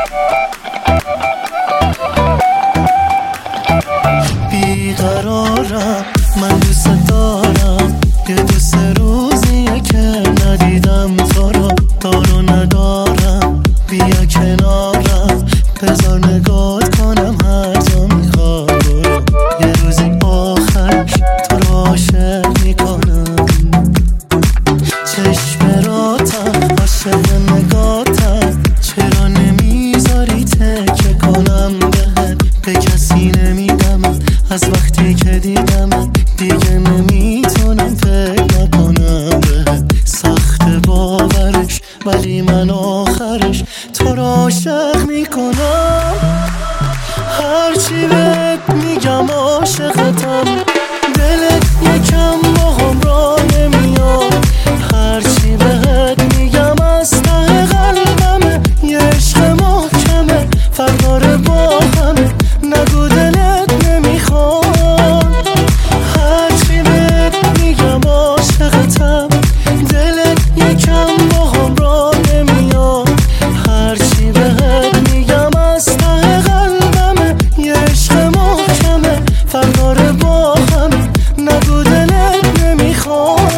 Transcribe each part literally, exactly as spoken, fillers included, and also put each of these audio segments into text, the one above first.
بیقرارم من دوست دارم، یه دوست روزیه که ندیدم تو رو، دارو ندارم بیا کنارم، بذار نگات کنم هر جا میخواد برو، یه روزی آخرش تو رو عاشق میکنم. چشم راتم عاشق نگاتم، چرا نمیذاری تکه کنم بهت، به کسی نمیدم از وقتی که دیدم دیگه نمیتونم فکر نکنم بهت. سخت باورش ولی من آخرش تو رو عاشق میکنم. هرچی بهت میگم عاشقتم، دلت یکم با هم را نمیاد. هرچی بهت میگم از ته قلبمه، یه عشق محکمه فرق داره با همه، نگو دلت نمیخواد. هرچی بهت میگم عاشقتم، دلت یکم با هم را نمیاد. هرچی بهت میگم از ته قلبمه، یه عشق محکمه فرق داره با همه، نگو دلت نمیخواد.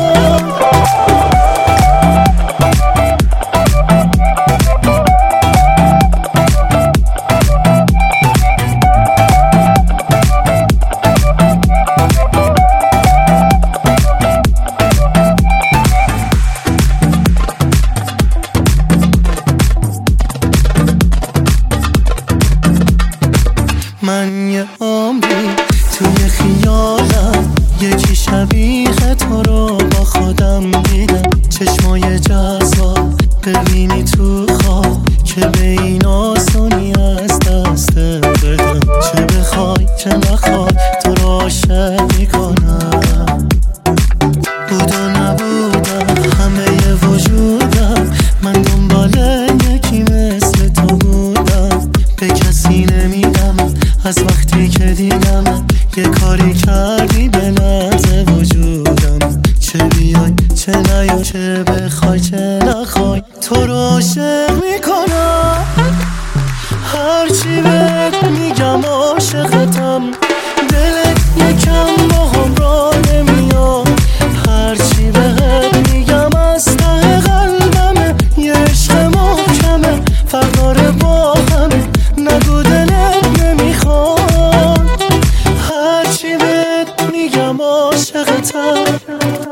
من یه عمری توی خیالم، یکی شبیه تو رو با خودم دیدم. چشمای جذاب ببینی تو خواب، که به این آسونی از دست بدم. چه بخوای چه نخوای تو رو عاشق میکنم. بود و نبودم همه وجودم، من دنبال یکی مثل تو بودم. به کسی نمیدم از وقتی که دیدم، یه کاری کردی به نبض وجودم. چه بیای چه نیای، چه بخوای چه نخوای تو رو عاشق میکنم. هرچی بهت میگم عاشقتم، دلت یکم با هم را نمیاد. هرچی بهت میگم از ته قلبمه، یه عشق محکمه فرق داره با همه، نگو دلت نمیخواد. هرچی بهت میگم عاشقتم.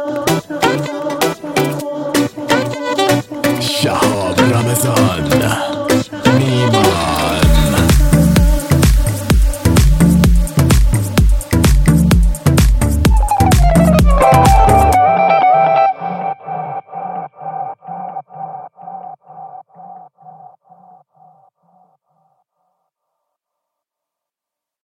شهاب رمضان.